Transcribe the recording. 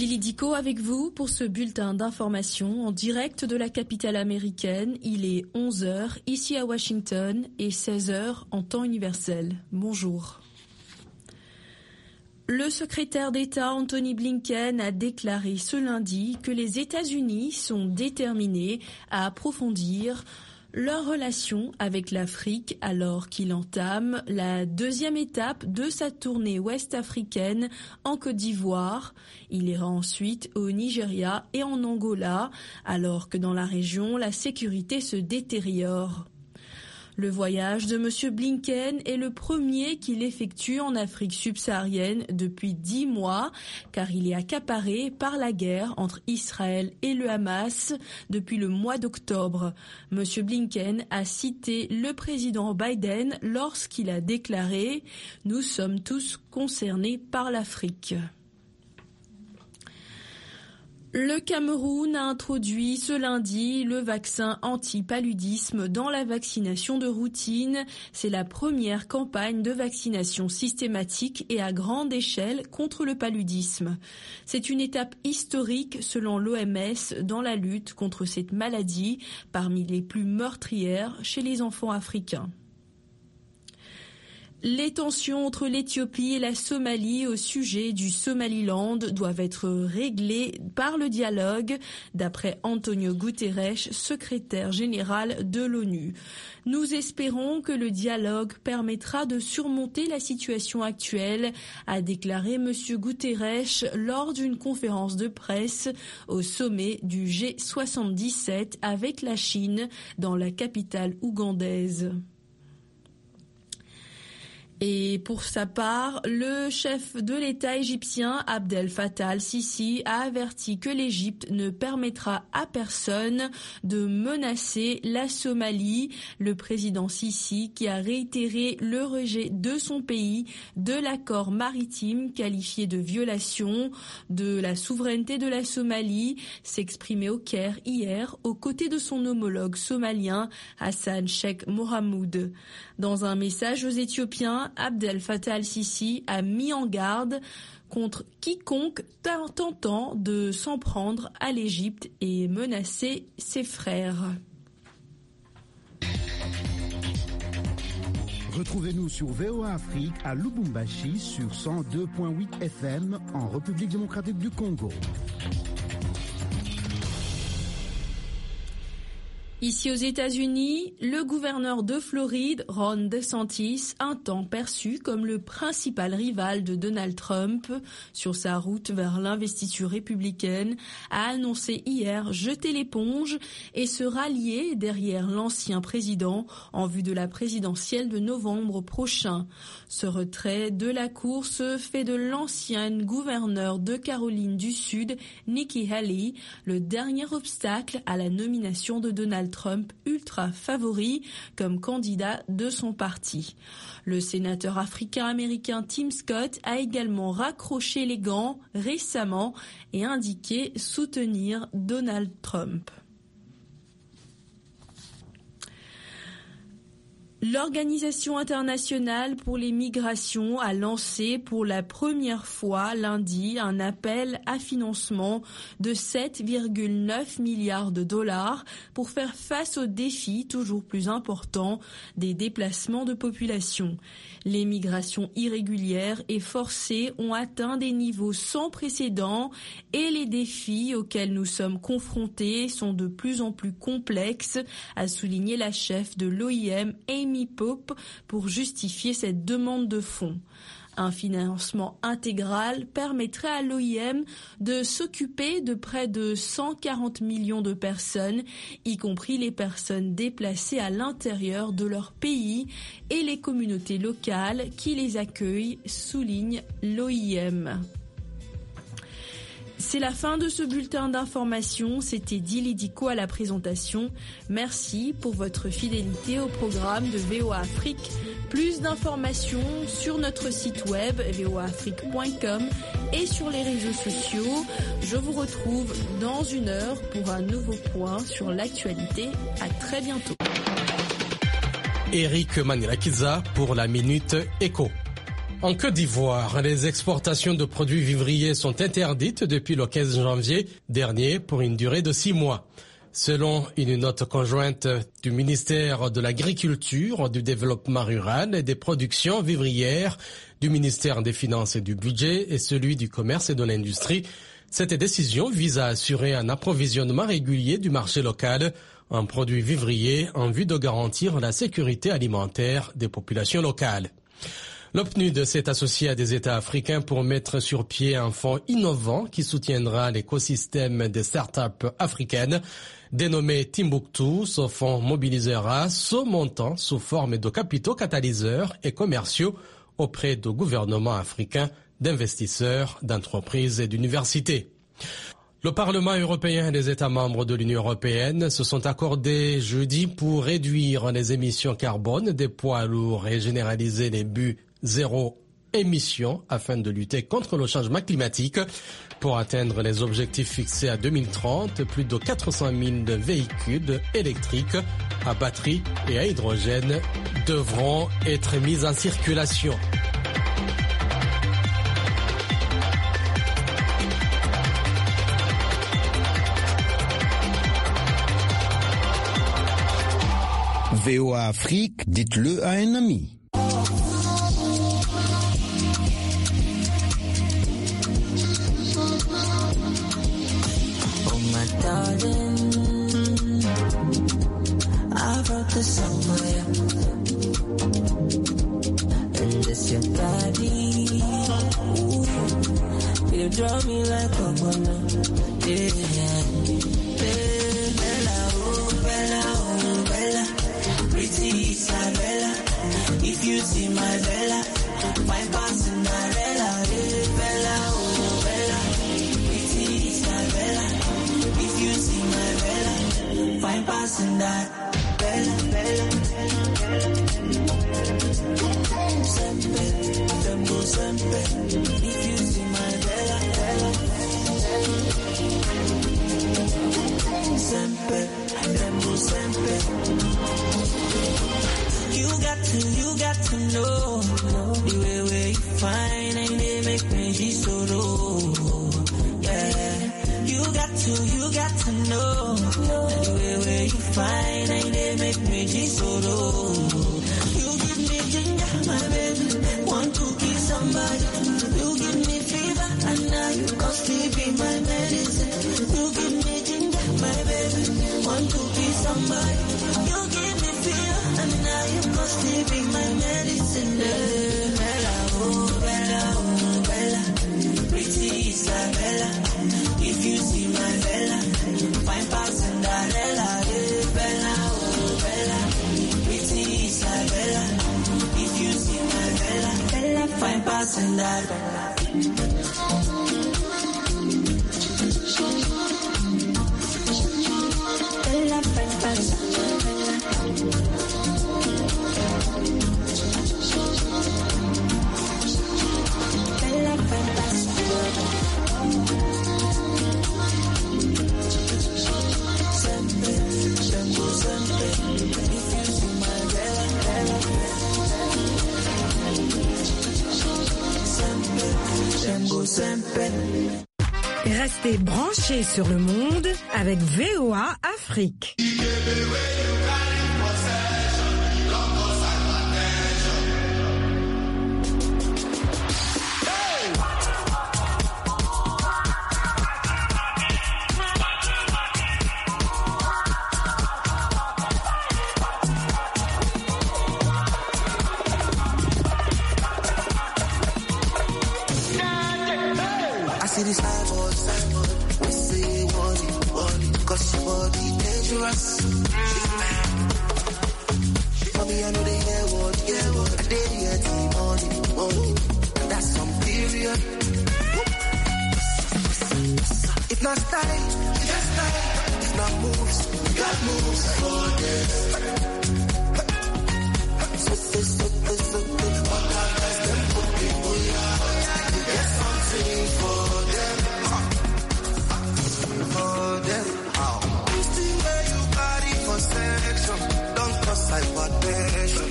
Dili Diko avec vous pour ce bulletin d'information en direct de la capitale américaine. Il est 11h ici à Washington et 16h en temps universel. Bonjour. Le secrétaire d'État Anthony Blinken a déclaré ce lundi que les États-Unis sont déterminés à approfondir leur relation avec l'Afrique alors qu'il entame la deuxième étape de sa tournée ouest-africaine en Côte d'Ivoire. Il ira ensuite au Nigeria et en Angola alors que dans la région, la sécurité se détériore. Le voyage de M. Blinken est le premier qu'il effectue en Afrique subsaharienne depuis 10 mois, car il est accaparé par la guerre entre Israël et le Hamas depuis le mois d'octobre. M. Blinken a cité le président Biden lorsqu'il a déclaré « Nous sommes tous concernés par l'Afrique ». Le Cameroun a introduit ce lundi le vaccin anti-paludisme dans la vaccination de routine. C'est la première campagne de vaccination systématique et à grande échelle contre le paludisme. C'est une étape historique selon l'OMS dans la lutte contre cette maladie, parmi les plus meurtrières chez les enfants africains. Les tensions entre l'Éthiopie et la Somalie au sujet du Somaliland doivent être réglées par le dialogue, d'après Antonio Guterres, secrétaire général de l'ONU. Nous espérons que le dialogue permettra de surmonter la situation actuelle, a déclaré M. Guterres lors d'une conférence de presse au sommet du G77 avec la Chine dans la capitale ougandaise. Et pour sa part, le chef de l'État égyptien Abdel Fattah al-Sisi a averti que l'Égypte ne permettra à personne de menacer la Somalie. Le président Sisi, qui a réitéré le rejet de son pays de l'accord maritime qualifié de violation de la souveraineté de la Somalie, s'exprimait au Caire hier aux côtés de son homologue somalien Hassan Sheikh Mohamud. Dans un message aux Éthiopiens, Abdel Fattah al-Sisi a mis en garde contre quiconque tentant de s'en prendre à l'Égypte et menacer ses frères. Retrouvez-nous sur VOA Afrique à Lubumbashi sur 102.8 FM en République démocratique du Congo. Ici aux États-Unis, le gouverneur de Floride, Ron DeSantis, un temps perçu comme le principal rival de Donald Trump sur sa route vers l'investiture républicaine, a annoncé hier jeter l'éponge et se rallier derrière l'ancien président en vue de la présidentielle de novembre prochain. Ce retrait de la course fait de l'ancienne gouverneure de Caroline du Sud, Nikki Haley, le dernier obstacle à la nomination de Donald Trump, ultra favori comme candidat de son parti. Le sénateur africain-américain Tim Scott a également raccroché les gants récemment et indiqué soutenir Donald Trump. L'Organisation internationale pour les migrations a lancé pour la première fois lundi un appel à financement de 7,9 milliards de dollars pour faire face aux défis toujours plus importants des déplacements de population. Les migrations irrégulières et forcées ont atteint des niveaux sans précédent et les défis auxquels nous sommes confrontés sont de plus en plus complexes, a souligné la chef de l'OIM, Amy Pope, pour justifier cette demande de fonds. Un financement intégral permettrait à l'OIM de s'occuper de près de 140 millions de personnes, y compris les personnes déplacées à l'intérieur de leur pays et les communautés locales qui les accueillent, souligne l'OIM. C'est la fin de ce bulletin d'information. C'était Dili Diko à la présentation. Merci pour votre fidélité au programme de VOA Afrique. Plus d'informations sur notre site web voaafrique.com et sur les réseaux sociaux. Je vous retrouve dans une heure pour un nouveau point sur l'actualité. À très bientôt. Eric Manirakiza pour la Minute Éco. En Côte d'Ivoire, les exportations de produits vivriers sont interdites depuis le 15 janvier dernier pour une durée de 6 mois. Selon une note conjointe du ministère de l'Agriculture, du Développement rural et des productions vivrières, du ministère des Finances et du Budget et celui du Commerce et de l'Industrie, cette décision vise à assurer un approvisionnement régulier du marché local en produits vivriers en vue de garantir la sécurité alimentaire des populations locales. L'OPNUD s'est associé à des États africains pour mettre sur pied un fonds innovant qui soutiendra l'écosystème des startups africaines. Dénommé Timbuktu, ce fonds mobilisera ce montant sous forme de capitaux catalyseurs et commerciaux auprès de gouvernements africains, d'investisseurs, d'entreprises et d'universités. Le Parlement européen et les États membres de l'Union européenne se sont accordés jeudi pour réduire les émissions carbone des poids lourds et généraliser les buts zéro émission afin de lutter contre le changement climatique. Pour atteindre les objectifs fixés à 2030, plus de 400 000 véhicules électriques à batterie et à hydrogène devront être mis en circulation. VOA Afrique, dites-le à un ami. Oh my darling, I wrote this song for you. And this your daddy. Ooh, you draw me like a banana. Yeah. Bella, oh Bella, oh Bella. Pretty Isabella, if you see my Bella, fine past Cinderella, hey Bella, oh Bella, pretty Isabella, if you see my Bella, fine past Cinderella, Bella, sempre, tempo sempre, if you see my Bella, sempre, tempo sempre. You got to know the way where you find and they make me so low. Yeah, you got to know the way where you find and they make me so low. You give me ginger, my baby, want to kiss somebody. You give me fever and now you constantly be my medicine. You give me ginger, my baby, want to kiss somebody. You give me fever and now you constantly be my medicine. Bella, oh Bella, oh Bella, pretty Isabella. If you see my Bella, fine past Cinderella. Hey Bella, oh Bella, pretty Isabella. If you see my Bella, Bella, fine past Cinderella. Bella, fine past Restez branchés sur le monde avec VOA Afrique. See this cyborg, they say you want it, cause your body dangerous. Mommy, I know they hear what, I did it morning, and that's some period. If not style, you got style. If not moves, you got moves for this. So